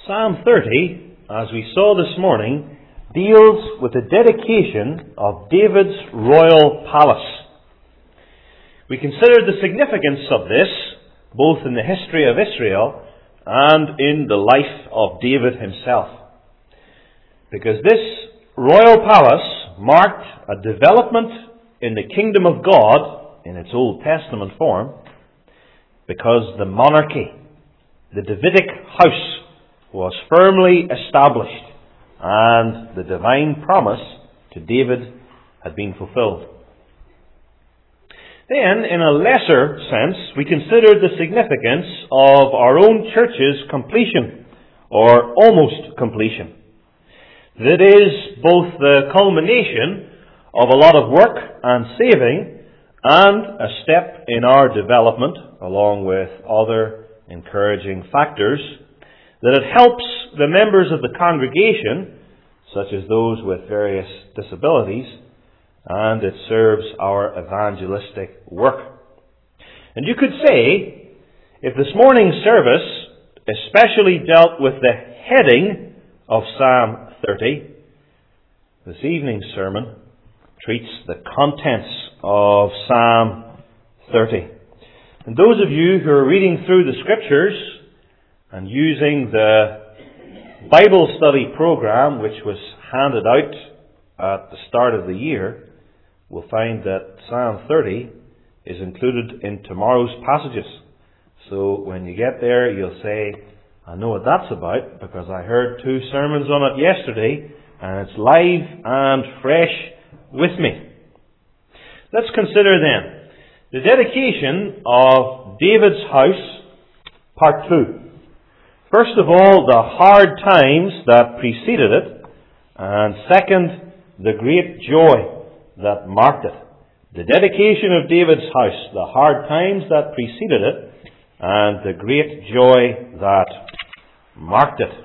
Psalm 30, as we saw this morning, deals with the dedication of David's royal palace. We considered the significance of this, both in the history of Israel and in the life of David himself. Because this royal palace marked a development in the kingdom of God in its Old Testament form, because the monarchy, the Davidic house, was firmly established and the divine promise to David had been fulfilled. Then, in a lesser sense, we considered the significance of our own church's completion, or almost completion. That is both the culmination of a lot of work and saving, and a step in our development, along with other encouraging factors, that it helps the members of the congregation, such as those with various disabilities, and it serves our evangelistic work. And you could say, if this morning's service especially dealt with the heading of Psalm 30, this evening's sermon treats the contents of Psalm 30. And those of you who are reading through the Scriptures and using the Bible study program which was handed out at the start of the year will find that Psalm 30 is included in tomorrow's passages. So when you get there, you'll say, I know what that's about because I heard 2 sermons on it yesterday and it's live and fresh with me. Let's consider then the dedication of David's house, part 2. First of all, the hard times that preceded it, and second, the great joy that marked it. The dedication of David's house, the hard times that preceded it, and the great joy that marked it.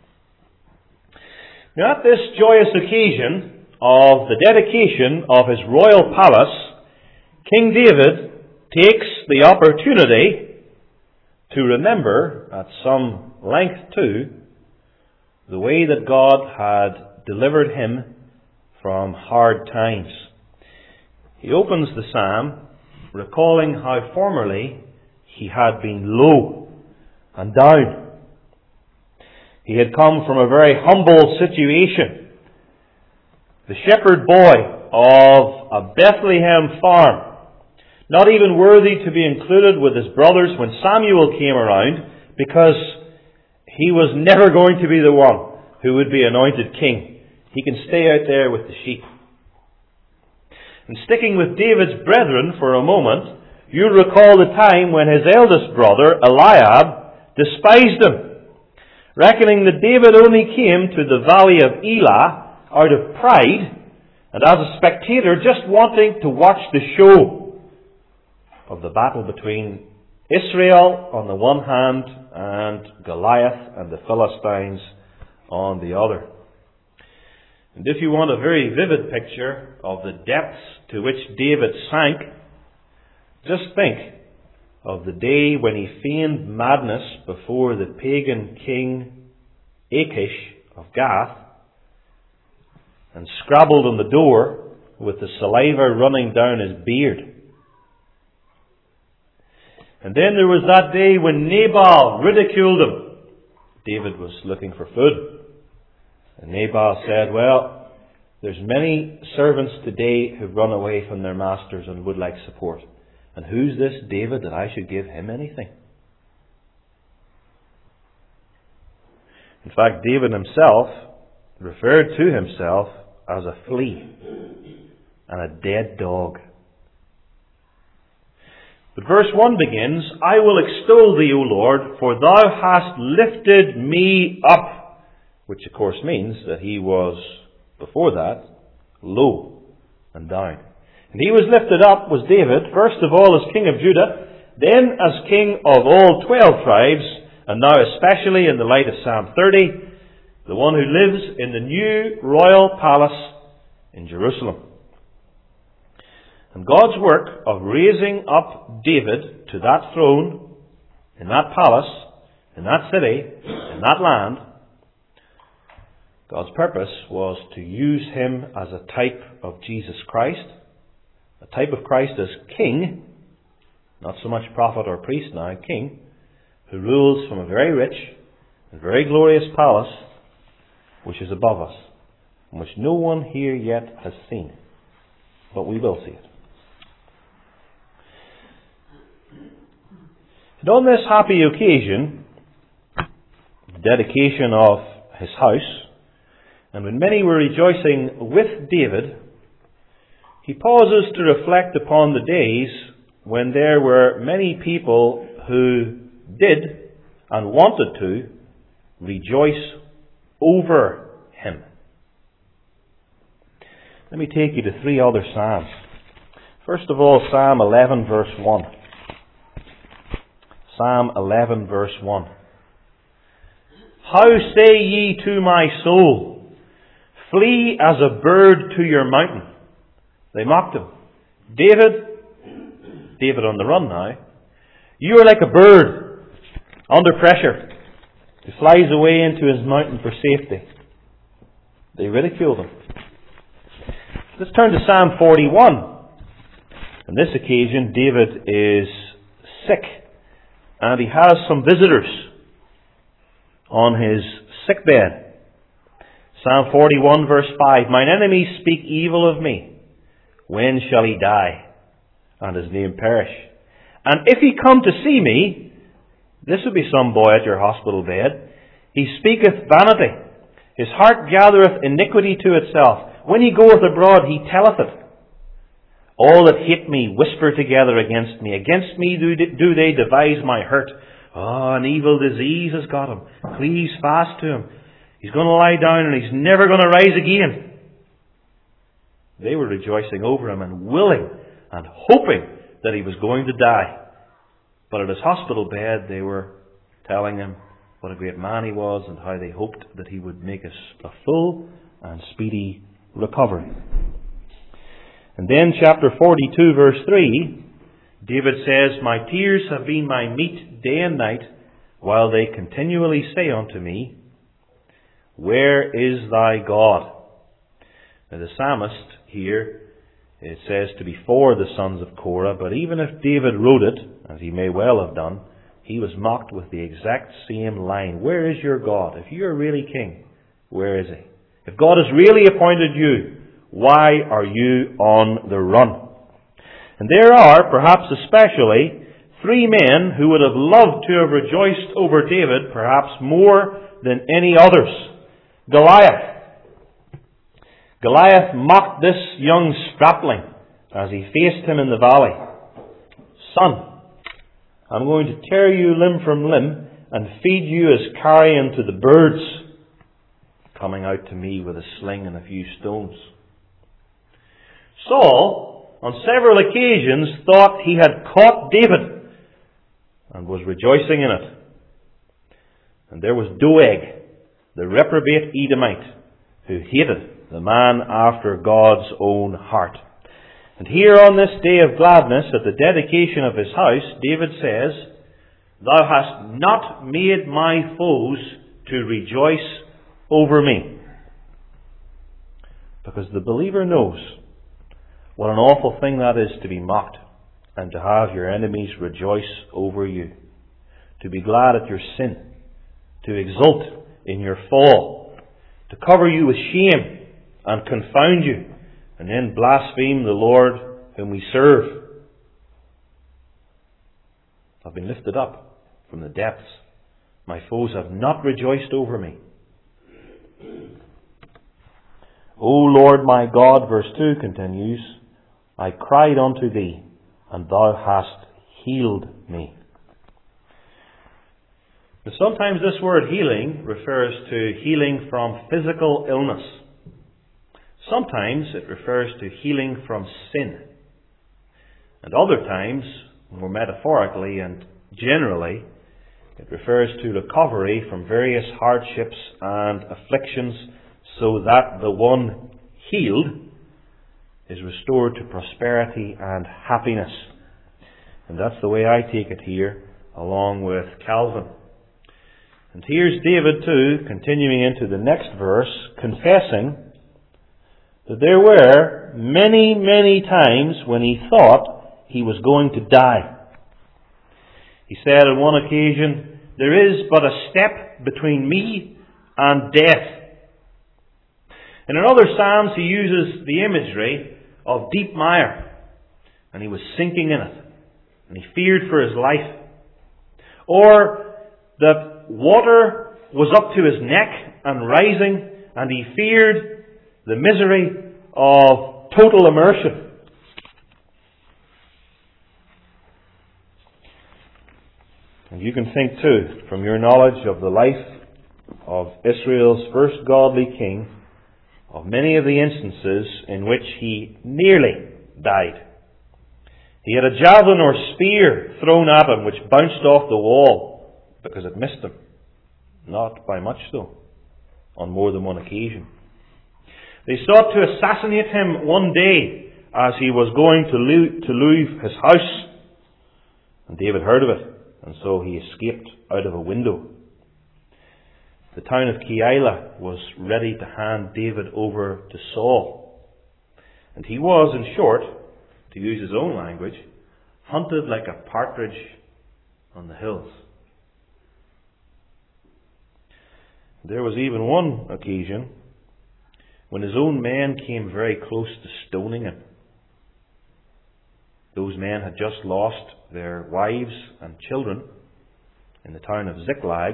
Now, at this joyous occasion of the dedication of his royal palace, King David takes the opportunity to remember at some length too the way that God had delivered him from hard times. He opens the psalm recalling how formerly he had been low and down. He had come from a very humble situation. The shepherd boy of a Bethlehem farm, not even worthy to be included with his brothers when Samuel came around, because he was never going to be the one who would be anointed king. He can stay out there with the sheep. And sticking with David's brethren for a moment, you'll recall the time when his eldest brother, Eliab, despised him, reckoning that David only came to the valley of Elah out of pride, and as a spectator just wanting to watch the show of the battle between Israel on the one hand and Goliath and the Philistines on the other. And if you want a very vivid picture of the depths to which David sank, just think of the day when he feigned madness before the pagan king Achish of Gath and scrabbled on the door with the saliva running down his beard. And then there was that day when Nabal ridiculed him. David was looking for food. And Nabal said, well, there's many servants today who've run away from their masters and would like support. And who's this David that I should give him anything? In fact, David himself referred to himself as a flea and a dead dog. But verse 1 begins, I will extol thee, O Lord, for thou hast lifted me up. Which of course means that he was, before that, low and down. And he was lifted up, was David, first of all as king of Judah, then as king of all 12 tribes, and now especially in the light of Psalm 30, the one who lives in the new royal palace in Jerusalem. And God's work of raising up David to that throne, in that palace, in that city, in that land, God's purpose was to use him as a type of Jesus Christ, a type of Christ as King, not so much prophet or priest now, King, who rules from a very rich and very glorious palace which is above us, and which no one here yet has seen, but we will see it. And on this happy occasion, the dedication of his house, and when many were rejoicing with David, he pauses to reflect upon the days when there were many people who did and wanted to rejoice over him. Let me take you to 3 other Psalms. First of all, Psalm 11 verse 1. Psalm 11 verse 1. How say ye to my soul, flee as a bird to your mountain? They mocked him. David on the run now. You are like a bird under pressure who flies away into his mountain for safety. They ridiculed him. Let's turn to Psalm 41. On this occasion, David is sick, and he has some visitors on his sick bed. Psalm 41 verse 5. Mine enemies speak evil of me. When shall he die, and his name perish? And if he come to see me, this would be some boy at your hospital bed, he speaketh vanity. His heart gathereth iniquity to itself. When he goeth abroad, he telleth it. All that hate me whisper together against me. Against me do they devise my hurt. An evil disease has got him. Cleaves fast to him. He's going to lie down and he's never going to rise again. They were rejoicing over him and willing and hoping that he was going to die. But at his hospital bed, they were telling him what a great man he was and how they hoped that he would make a full and speedy recovery. And then chapter 42 verse 3, David says, My tears have been my meat day and night, while they continually say unto me, Where is thy God? Now the psalmist here, it says to be for the sons of Korah, but even if David wrote it, as he may well have done, he was mocked with the exact same line. Where is your God? If you are really king, where is he? If God has really appointed you, why are you on the run? And there are, perhaps especially, 3 men who would have loved to have rejoiced over David, perhaps more than any others. Goliath mocked this young strapling as he faced him in the valley. Son, I'm going to tear you limb from limb and feed you as carrion to the birds, coming out to me with a sling and a few stones. Saul, on several occasions, thought he had caught David and was rejoicing in it. And there was Doeg, the reprobate Edomite, who hated the man after God's own heart. And here on this day of gladness, at the dedication of his house, David says, Thou hast not made my foes to rejoice over me. Because the believer knows what an awful thing that is to be mocked and to have your enemies rejoice over you. To be glad at your sin. To exult in your fall. To cover you with shame and confound you, and then blaspheme the Lord whom we serve. I've been lifted up from the depths. My foes have not rejoiced over me. O Lord my God, verse 2 continues, I cried unto thee, and thou hast healed me. Now, sometimes this word healing refers to healing from physical illness. Sometimes it refers to healing from sin. And other times, more metaphorically and generally, it refers to recovery from various hardships and afflictions so that the one healed is restored to prosperity and happiness. And that's the way I take it here, along with Calvin. And here's David too, continuing into the next verse, confessing that there were many, many times when he thought he was going to die. He said on one occasion, "There is but a step between me and death." And in other psalms he uses the imagery of deep mire, and he was sinking in it, and he feared for his life. Or that water was up to his neck and rising, and he feared the misery of total immersion. And you can think too, from your knowledge of the life of Israel's first godly king, of many of the instances in which he nearly died. He had a javelin or spear thrown at him which bounced off the wall because it missed him. Not by much though, on more than one occasion. They sought to assassinate him one day as he was going to leave his house. And David heard of it, and so he escaped out of a window. The town of Keilah was ready to hand David over to Saul. And he was, in short, to use his own language, hunted like a partridge on the hills. There was even one occasion when his own men came very close to stoning him. Those men had just lost their wives and children in the town of Ziklag,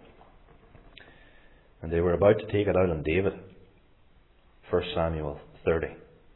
and they were about to take it out on David. 1 Samuel 30.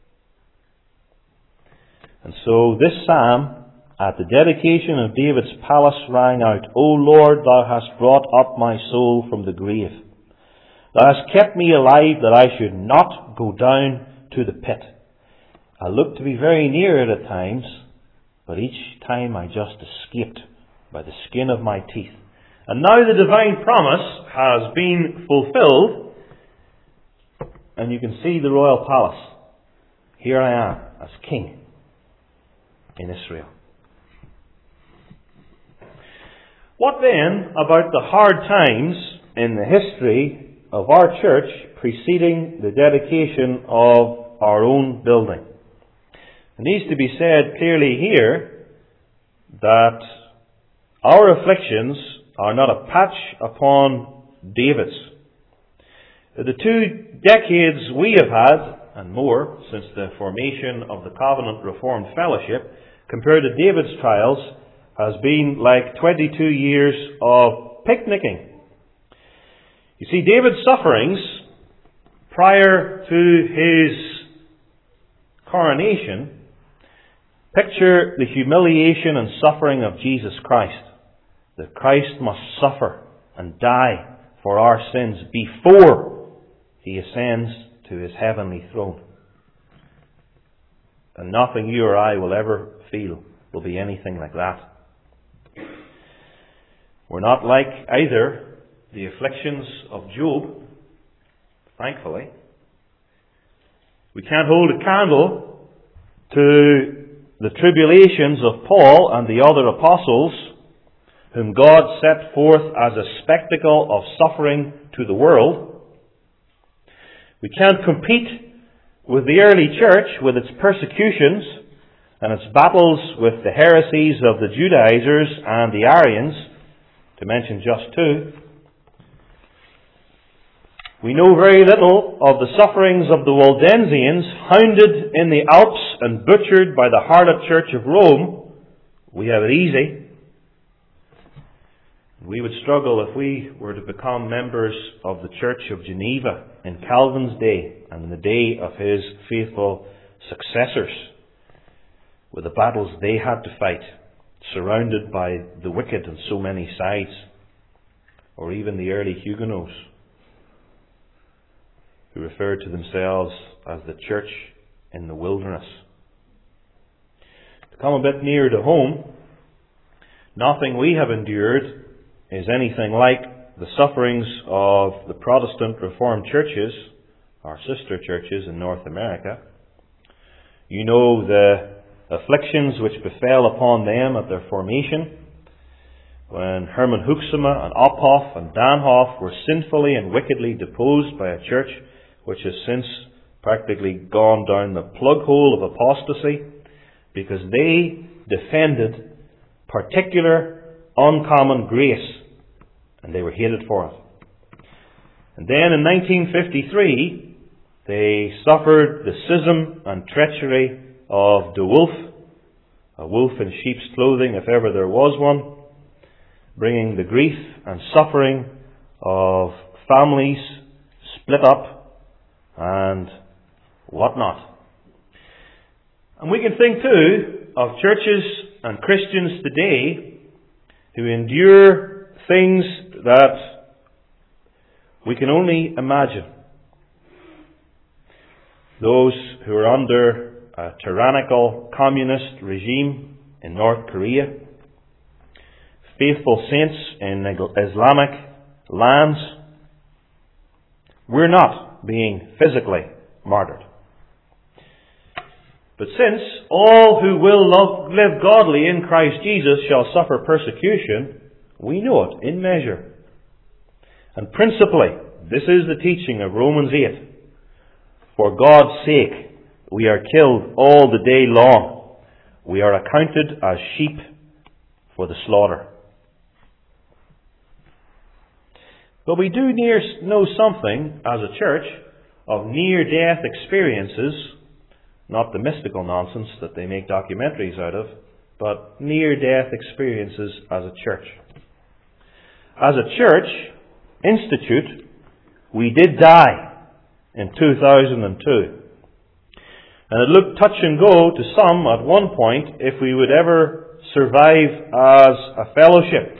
And so this psalm, at the dedication of David's palace, rang out, "O Lord, thou hast brought up my soul from the grave. Thou hast kept me alive that I should not go down to the pit. I looked to be very near it at times, but each time I just escaped by the skin of my teeth. And now the divine promise has been fulfilled, and you can see the royal palace. Here I am as king in Israel." What then about the hard times in the history of our church preceding the dedication of our own building? It needs to be said clearly here that our afflictions are not a patch upon David's. The 2 decades we have had, and more, since the formation of the Covenant Reformed Fellowship, compared to David's trials, has been like 22 years of picnicking. You see, David's sufferings prior to his coronation picture the humiliation and suffering of Jesus Christ. That Christ must suffer and die for our sins before he ascends to his heavenly throne. And nothing you or I will ever feel will be anything like that. We're not like either the afflictions of Job, thankfully. We can't hold a candle to the tribulations of Paul and the other apostles, whom God set forth as a spectacle of suffering to the world. We can't compete with the early church with its persecutions and its battles with the heresies of the Judaizers and the Arians, to mention just 2. We know very little of the sufferings of the Waldensians, hounded in the Alps and butchered by the harlot church of Rome. We have it easy. We would struggle if we were to become members of the Church of Geneva in Calvin's day and in the day of his faithful successors, with the battles they had to fight, surrounded by the wicked on so many sides, or even the early Huguenots, who referred to themselves as the church in the wilderness. To come a bit nearer to home, nothing we have endured is anything like the sufferings of the Protestant Reformed churches, our sister churches in North America. You know the afflictions which befell upon them at their formation, when Hermann Hoeksema and Ophoff and Danhoff were sinfully and wickedly deposed by a church which has since practically gone down the plug hole of apostasy because they defended particular uncommon grace and they were hated for it. And then in 1953 they suffered the schism and treachery of De Wolf, a wolf in sheep's clothing if ever there was one, bringing the grief and suffering of families split up and whatnot. And we can think too of churches and Christians today who endure things that we can only imagine. Those who are under a tyrannical communist regime in North Korea, faithful saints in Islamic lands. We're not being physically martyred. But since all who will live godly in Christ Jesus shall suffer persecution, we know it in measure. And principally, this is the teaching of Romans 8. For God's sake, we are killed all the day long. We are accounted as sheep for the slaughter. But we do know something as a church of near-death experiences, not the mystical nonsense that they make documentaries out of, but near-death experiences as a church. As a church institute, we did die in 2002. And it looked touch and go to some at one point if we would ever survive as a fellowship.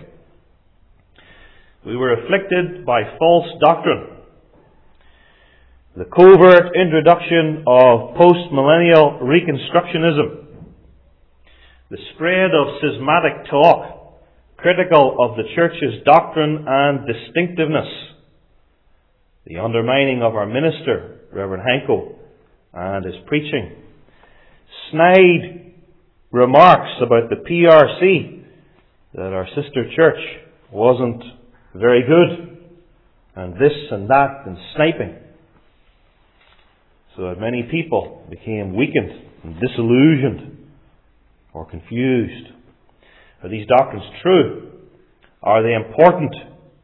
We were afflicted by false doctrine. The covert introduction of post-millennial reconstructionism. The spread of schismatic talk, critical of the church's doctrine and distinctiveness. The undermining of our minister, Reverend Hanko, and his preaching. Snide remarks about the PRC, that our sister church wasn't very good, and this and that, and sniping. So that many people became weakened and disillusioned or confused. Are these doctrines true? Are they important?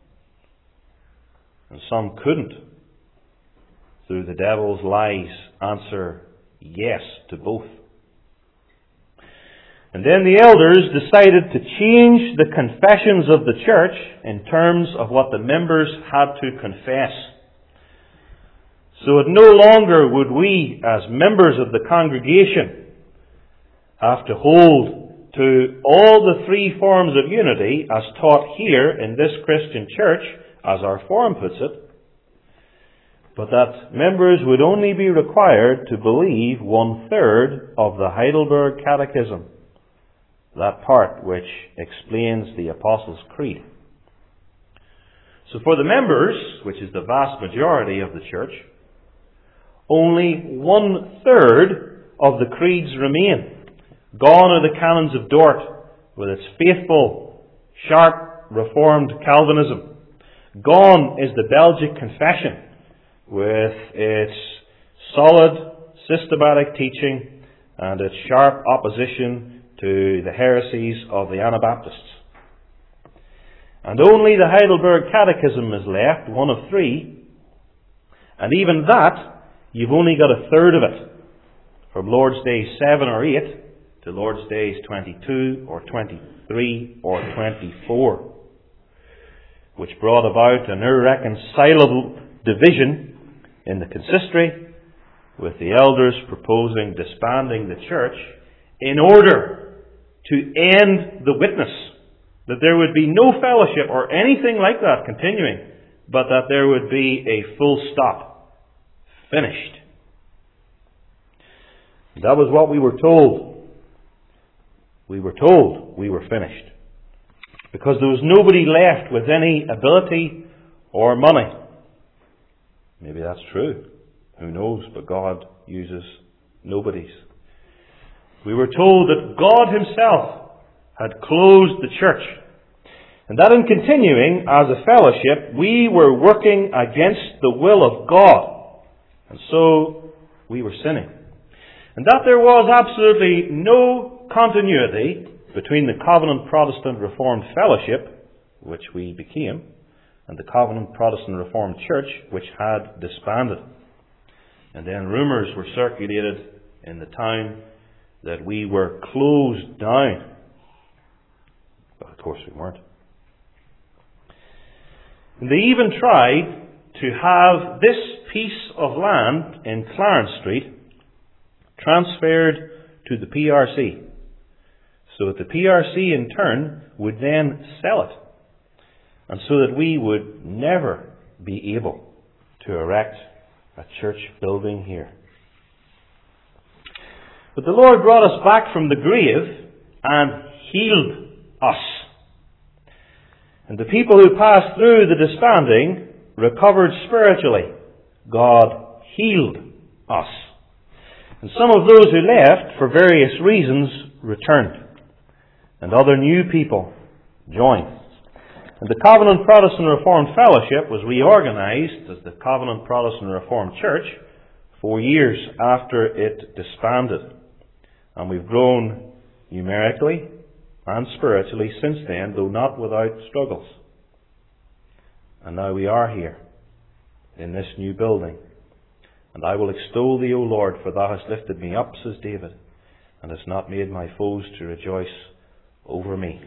And some couldn't, through the devil's lies, answer yes to both. And then the elders decided to change the confessions of the church in terms of what the members had to confess. So that no longer would we, as members of the congregation, have to hold to all the three forms of unity as taught here in this Christian church, as our form puts it, but that members would only be required to believe 1/3 of the Heidelberg Catechism, that part which explains the Apostles' Creed. So for the members, which is the vast majority of the church, only 1/3 of the creeds remain. Gone are the canons of Dort, with its faithful, sharp, reformed Calvinism. Gone is the Belgic Confession, with its solid, systematic teaching and its sharp opposition to the heresies of the Anabaptists. And only the Heidelberg Catechism is left, one of three, and even that, you've only got 1/3 of it, from Lord's Day 7 or 8 to Lord's Days 22 or 23 or 24, which brought about an irreconcilable division in the consistory, with the elders proposing disbanding the church in order to end the witness, that there would be no fellowship or anything like that continuing, but that there would be a full stop. Finished. That was what we were told. We were told we were finished. Because there was nobody left with any ability or money. Maybe that's true. Who knows? But God uses nobodies. We were told that God Himself had closed the church. And that in continuing as a fellowship, we were working against the will of God. And so we were sinning. And that there was absolutely no continuity between the Covenant Protestant Reformed Fellowship, which we became, and the Covenant Protestant Reformed Church, which had disbanded. And then rumours were circulated in the town that we were closed down. But of course we weren't. And they even tried to have this piece of land in Clarence Street transferred to the PRC, so that the PRC in turn would then sell it, and so that we would never be able to erect a church building here. But the Lord brought us back from the grave and healed us. And the people who passed through the disbanding recovered spiritually. God healed us. And some of those who left, for various reasons, returned. And other new people joined. And the Covenant Protestant Reformed Fellowship was reorganized as the Covenant Protestant Reformed Church 4 years after it disbanded. And we've grown numerically and spiritually since then, though not without struggles. And now we are here in this new building. And I will extol thee, O Lord, for thou hast lifted me up, says David, and hast not made my foes to rejoice over me.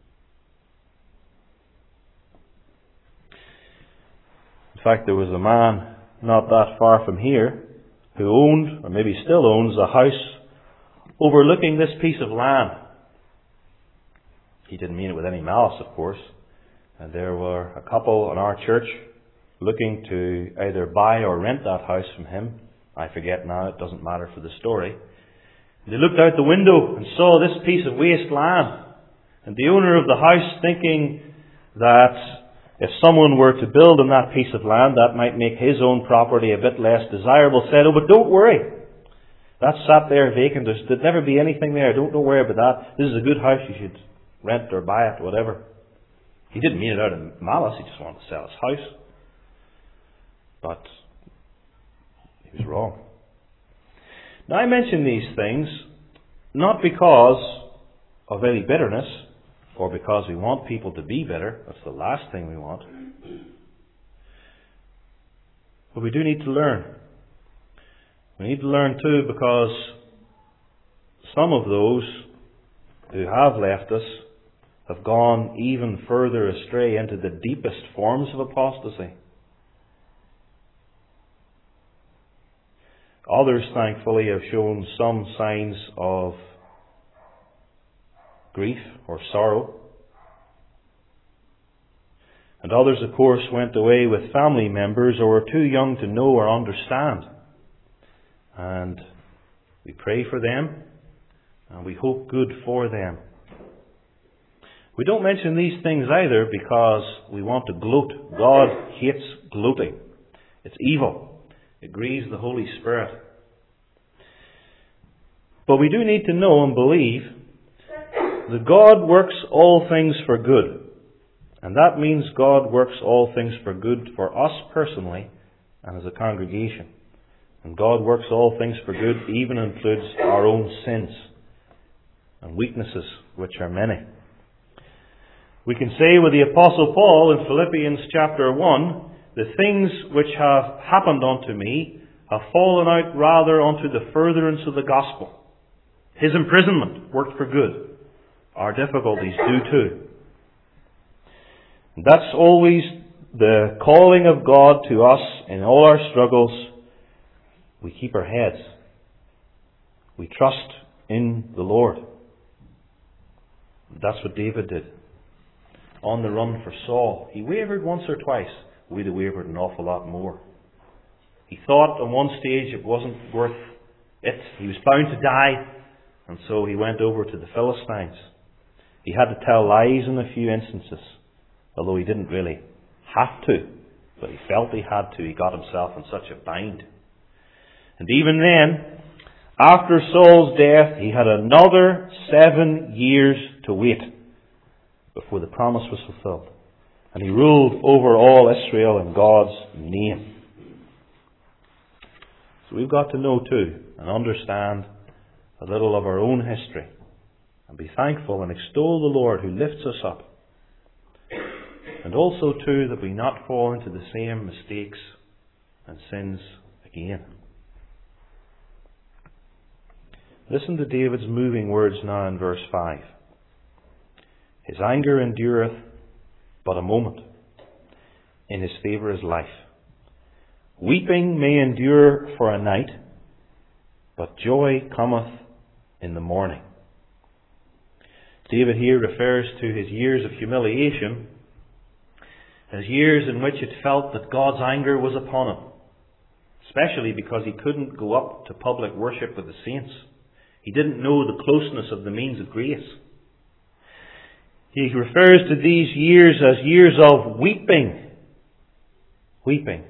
In fact, there was a man not that far from here who owned, or maybe still owns, a house overlooking this piece of land. He didn't mean it with any malice, of course. And there were a couple in our church looking to either buy or rent that house from him. I forget now, it doesn't matter for the story. They looked out the window and saw this piece of waste land. And the owner of the house, thinking that if someone were to build on that piece of land, that might make his own property a bit less desirable, said, "Oh, but don't worry. That's sat there vacant. There'd never be anything there. Don't worry about that. This is a good house. You should rent or buy it, whatever." He didn't mean it out of malice. He just wanted to sell his house. But he was wrong. Now, I mention these things not because of any bitterness or because we want people to be bitter. That's the last thing we want. But we do need to learn. We need to learn too, because some of those who have left us have gone even further astray into the deepest forms of apostasy. Others, thankfully, have shown some signs of grief or sorrow. And others, of course, went away with family members or were too young to know or understand. And we pray for them, and we hope good for them. We don't mention these things either because we want to gloat. God hates gloating. It's evil. It grieves the Holy Spirit. But we do need to know and believe that God works all things for good. And that means God works all things for good for us personally and as a congregation. And God works all things for good, even includes our own sins and weaknesses, which are many. We can say with the Apostle Paul in Philippians chapter 1, "The things which have happened unto me have fallen out rather unto the furtherance of the gospel." His imprisonment worked for good. Our difficulties do too. And that's always the calling of God to us in all our struggles. We keep our heads. We trust in the Lord. That's what David did. On the run for Saul, he wavered once or twice. We'd have wavered an awful lot more. He thought on one stage it wasn't worth it. He was bound to die. And so he went over to the Philistines. He had to tell lies in a few instances, although he didn't really have to. But he felt he had to. He got himself in such a bind. And even then, after Saul's death, he had another 7 years to wait before the promise was fulfilled. And he ruled over all Israel in God's name. So we've got to know too and understand a little of our own history and be thankful and extol the Lord who lifts us up. And also too that we not fall into the same mistakes and sins again. Listen to David's moving words now in verse 5. His anger endureth but a moment. In his favour is life. Weeping may endure for a night, but joy cometh in the morning. David here refers to his years of humiliation as years in which it felt that God's anger was upon him, especially because he couldn't go up to public worship with the saints. He didn't know the closeness of the means of grace. He refers to these years as years of weeping. Weeping.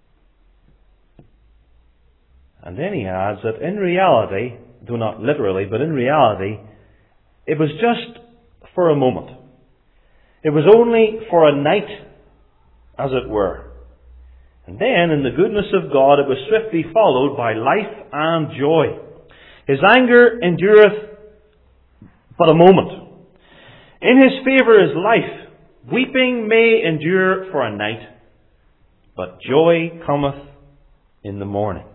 And then he adds that in reality, though not literally, but in reality, it was just for a moment. It was only for a night, as it were. And then, in the goodness of God, it was swiftly followed by life and joy. His anger endureth but a moment. In his favour is life. Weeping may endure for a night, but joy cometh in the morning.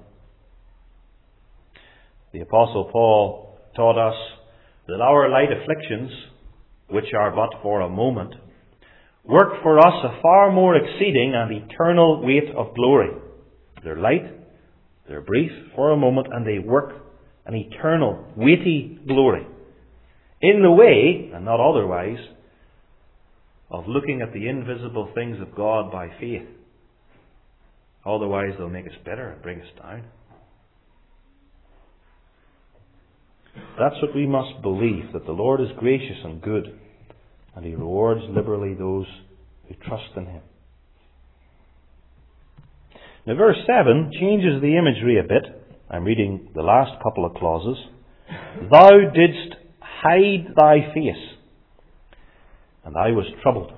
The Apostle Paul taught us that our light afflictions, which are but for a moment, work for us a far more exceeding and eternal weight of glory. They're light, they're brief for a moment, and they work an eternal, weighty glory. In the way, and not otherwise, of looking at the invisible things of God by faith. Otherwise they'll make us bitter and bring us down. That's what we must believe, that the Lord is gracious and good, and He rewards liberally those who trust in Him. Now verse 7 changes the imagery a bit. I'm reading the last couple of clauses. Thou didst hide thy face, and I was troubled.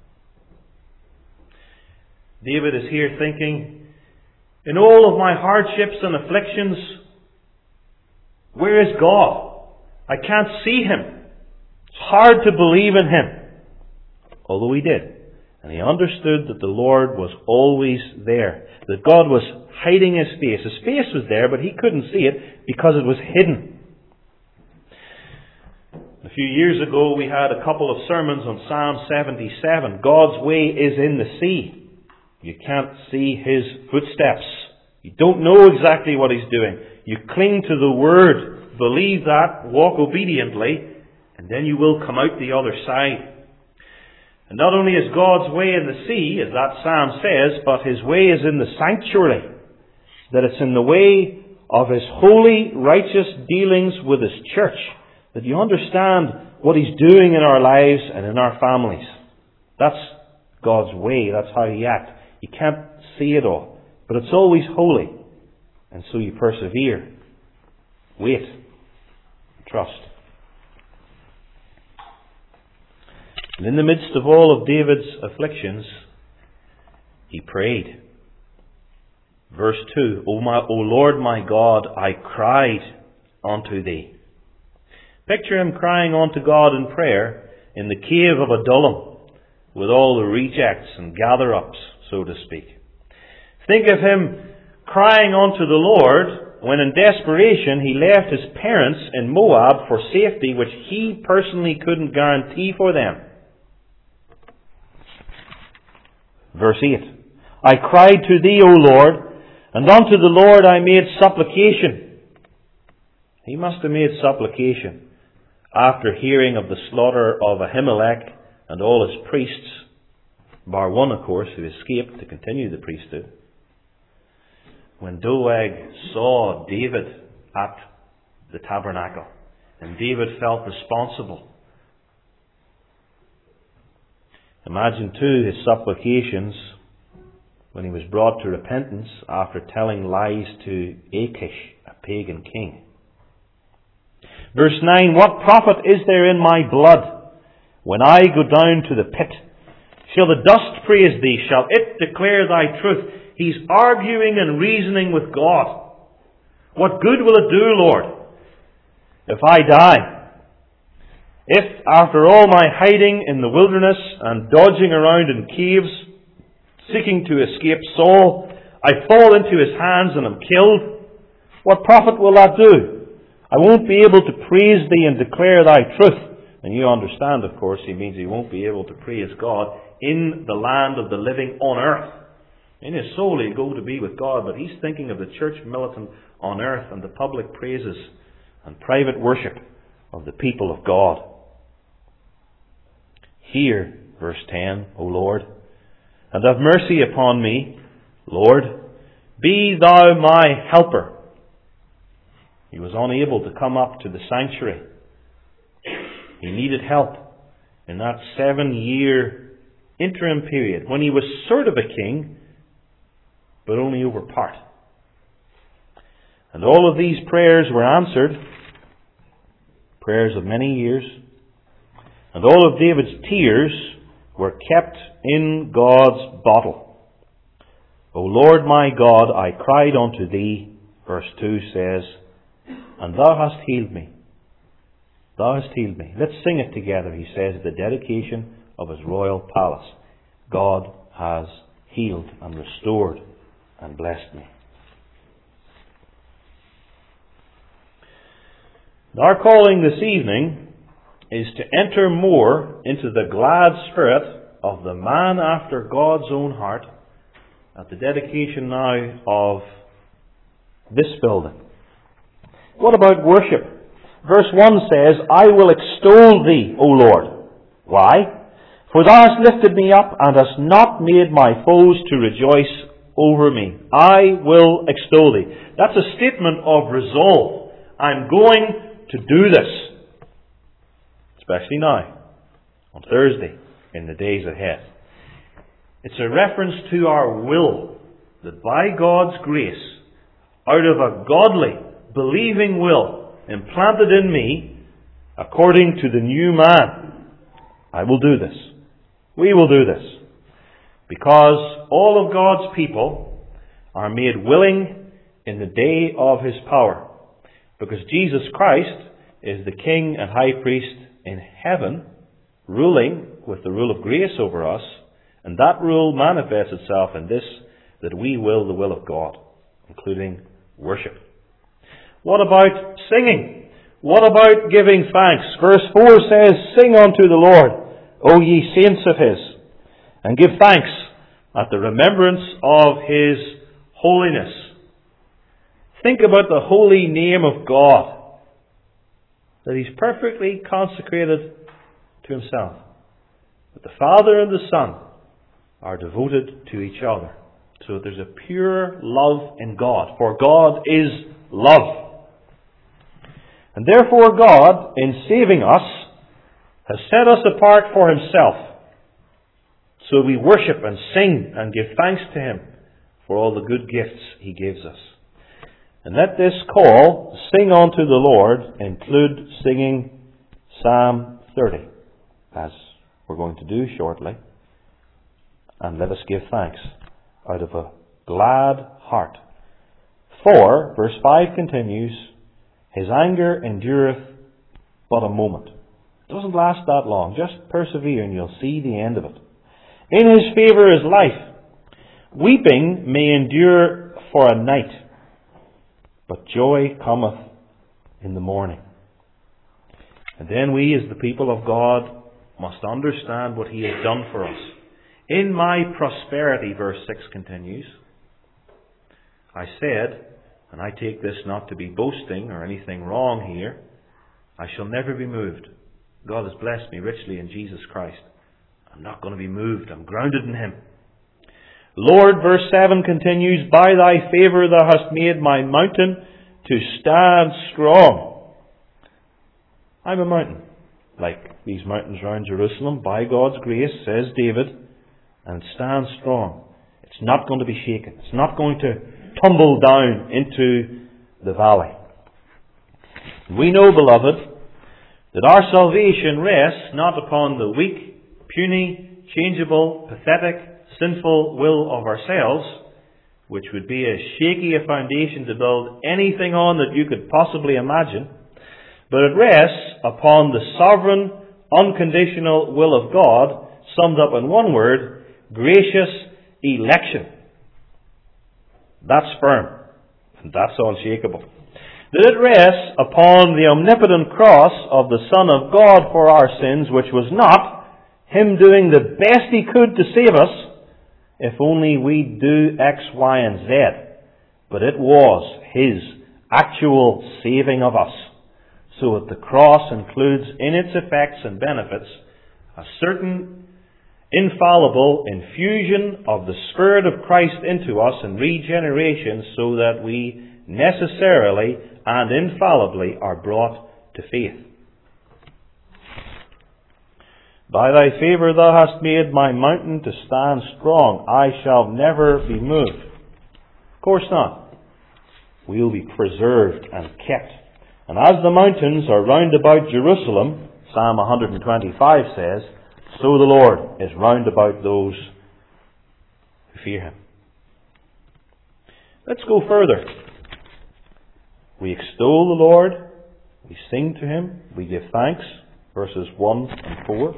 David is here thinking, in all of my hardships and afflictions, where is God? I can't see Him. It's hard to believe in Him. Although he did. And he understood that the Lord was always there. That God was hiding His face. His face was there, but he couldn't see it because it was hidden. A few years ago we had a couple of sermons on Psalm 77. God's way is in the sea. You can't see His footsteps. You don't know exactly what He's doing. You cling to the Word, believe that, walk obediently, and then you will come out the other side. And not only is God's way in the sea, as that psalm says, but His way is in the sanctuary. That it's in the way of His holy, righteous dealings with His church. That you understand what He's doing in our lives and in our families. That's God's way. That's how He acts. You can't see it all. But it's always holy. And so you persevere. Wait. Trust. And in the midst of all of David's afflictions, he prayed. Verse 2, O Lord my God, I cried unto Thee. Picture him crying unto God in prayer in the cave of Adullam with all the rejects and gather-ups, so to speak. Think of him crying unto the Lord when in desperation he left his parents in Moab for safety which he personally couldn't guarantee for them. Verse 8, I cried to Thee, O Lord, and unto the Lord I made supplication. He must have made supplication after hearing of the slaughter of Ahimelech and all his priests, bar one, of course, who escaped to continue the priesthood. When Doeg saw David at the tabernacle, and David felt responsible. Imagine too his supplications when he was brought to repentance after telling lies to Achish, a pagan king. Verse 9, what profit is there in my blood when I go down to the pit? Shall the dust praise thee? Shall it declare thy truth? He's arguing and reasoning with God. What good will it do, Lord, if I die? If, after all my hiding in the wilderness and dodging around in caves, seeking to escape Saul, I fall into his hands and am killed, what profit will that do? I won't be able to praise thee and declare thy truth. And you understand, of course, he means he won't be able to praise God in the land of the living on earth. In his soul he'll go to be with God, but he's thinking of the church militant on earth and the public praises and private worship of the people of God. Hear, verse 10, O Lord, and have mercy upon me. Lord, be thou my helper. He was unable to come up to the sanctuary. He needed help in that 7-year interim period when he was sort of a king, but only over part. And all of these prayers were answered, prayers of many years, and all of David's tears were kept in God's bottle. O Lord my God, I cried unto thee, verse 2 says, and thou hast healed me. Thou hast healed me. Let's sing it together, he says, at the dedication of his royal palace. God has healed and restored and blessed me. Our calling this evening is to enter more into the glad spirit of the man after God's own heart at the dedication now of this building. What about worship? Verse 1 says, I will extol thee, O Lord. Why? For thou hast lifted me up and hast not made my foes to rejoice over me. I will extol thee. That's a statement of resolve. I'm going to do this. Especially now, on Thursday, in the days ahead. It's a reference to our will, that by God's grace, out of a godly, believing will, implanted in me, according to the new man, I will do this. We will do this. Because all of God's people are made willing in the day of His power. Because Jesus Christ is the King and High Priest in heaven, ruling with the rule of grace over us, and that rule manifests itself in this, that we will the will of God, including worship. What about singing? What about giving thanks? Verse 4 says, sing unto the Lord, O ye saints of His, and give thanks at the remembrance of His holiness. Think about the holy name of God, that He's perfectly consecrated to Himself. That the Father and the Son are devoted to each other. So that there's a pure love in God. For God is love. And therefore God, in saving us, has set us apart for Himself. So we worship and sing and give thanks to Him for all the good gifts He gives us. And let this call, sing unto the Lord, include singing Psalm 30, as we're going to do shortly. And let us give thanks out of a glad heart. For, verse 5 continues, His anger endureth but a moment. It doesn't last that long. Just persevere and you'll see the end of it. In His favour is life. Weeping may endure for a night, but joy cometh in the morning. And then we, as the people of God, must understand what He has done for us. In my prosperity, verse 6 continues, I said, and I take this not to be boasting or anything wrong here, I shall never be moved. God has blessed me richly in Jesus Christ. I'm not going to be moved. I'm grounded in Him. Lord, verse 7 continues, by Thy favour Thou hast made my mountain to stand strong. I'm a mountain, like these mountains round Jerusalem, by God's grace, says David, and stand strong. It's not going to be shaken. It's not going to tumble down into the valley. We know, beloved, That our salvation rests not upon the weak, puny, changeable, pathetic, sinful will of ourselves, which would be as shaky a foundation to build anything on that you could possibly imagine, but it rests upon the sovereign, unconditional will of God, summed up in one word: gracious election. That's firm, and that's unshakable. That it rests upon the omnipotent cross of the Son of God for our sins, which was not Him doing the best He could to save us, if only we do X, Y, and Z, but it was His actual saving of us. So that the cross includes in its effects and benefits a certain infallible infusion of the Spirit of Christ into us in regeneration, so that we necessarily and infallibly are brought to faith. By thy favour thou hast made my mountain to stand strong. I shall never be moved. Of course not. We'll be preserved and kept. And as the mountains are round about Jerusalem, Psalm 125 says, so the Lord is round about those who fear Him. Let's go further. We extol the Lord, we sing to Him, we give thanks, verses 1 and 4.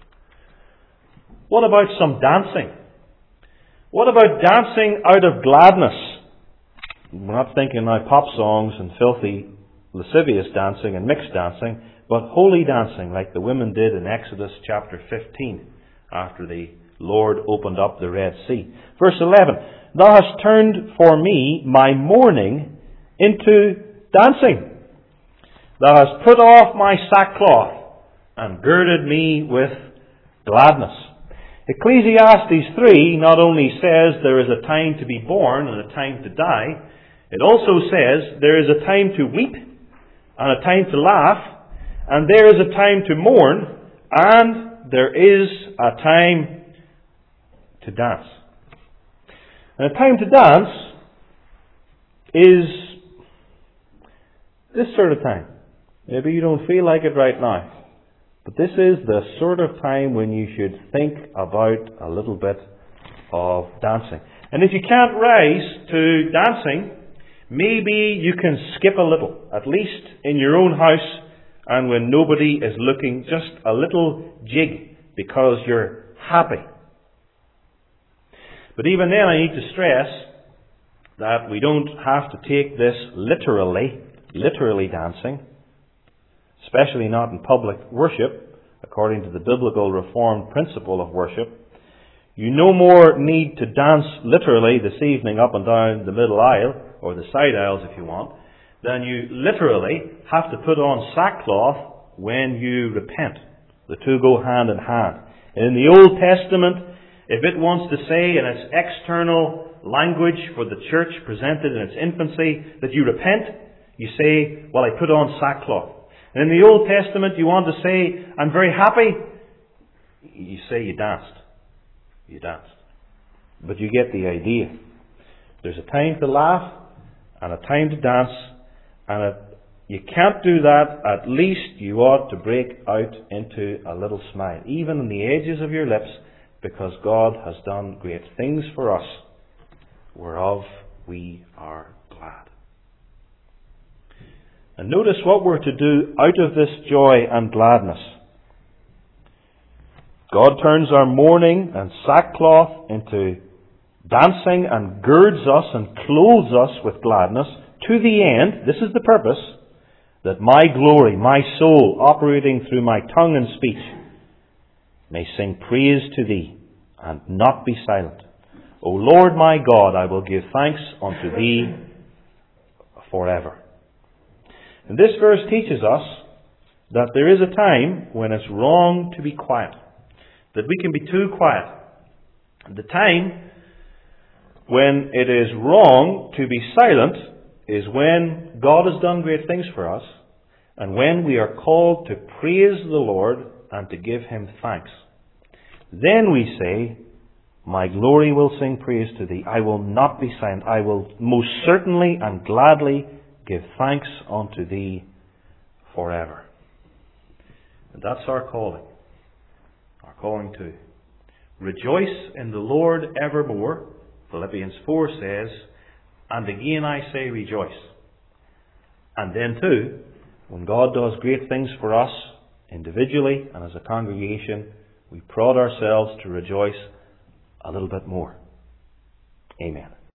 What about some dancing? What about dancing out of gladness? We're not thinking now pop songs and filthy, lascivious dancing and mixed dancing, but holy dancing like the women did in Exodus chapter 15 after the Lord opened up the Red Sea. Verse 11, thou hast turned for me my mourning into dancing. Thou hast put off my sackcloth and girded me with gladness. Ecclesiastes 3 not only says there is a time to be born and a time to die, it also says there is a time to weep and a time to laugh, and there is a time to mourn, and there is a time to dance. And a time to dance is this sort of time. Maybe you don't feel like it right now, but this is the sort of time when you should think about a little bit of dancing. And if you can't rise to dancing, maybe you can skip a little, at least in your own house, and when nobody is looking, just a little jig because you're happy. But even then I need to stress that we don't have to take this literally dancing, especially not in public worship, according to the biblical Reformed principle of worship. You no more need to dance literally this evening up and down the middle aisle, or the side aisles if you want, than you literally have to put on sackcloth when you repent. The two go hand in hand. And in the Old Testament, if it wants to say in its external language for the church presented in its infancy that you repent, you say, well, I put on sackcloth. And in the Old Testament, you want to say, I'm very happy, you say you danced. You danced. But you get the idea. There's a time to laugh and a time to dance, and you can't do that. At least you ought to break out into a little smile, even on the edges of your lips, because God has done great things for us, whereof we are glad. And notice what we're to do out of this joy and gladness. God turns our mourning and sackcloth into dancing and girds us and clothes us with gladness to the end, this is the purpose, that my glory, my soul, operating through my tongue and speech, may sing praise to Thee and not be silent. O Lord my God, I will give thanks unto Thee forever. And this verse teaches us that there is a time when it's wrong to be quiet, that we can be too quiet. The time when it is wrong to be silent is when God has done great things for us, and when we are called to praise the Lord and to give Him thanks. Then we say, my glory will sing praise to Thee. I will not be silent. I will most certainly and gladly give thanks unto Thee forever. And that's our calling. Our calling too. Rejoice in the Lord evermore, Philippians 4 says, and again I say rejoice. And then too, when God does great things for us, individually and as a congregation, we prod ourselves to rejoice a little bit more. Amen.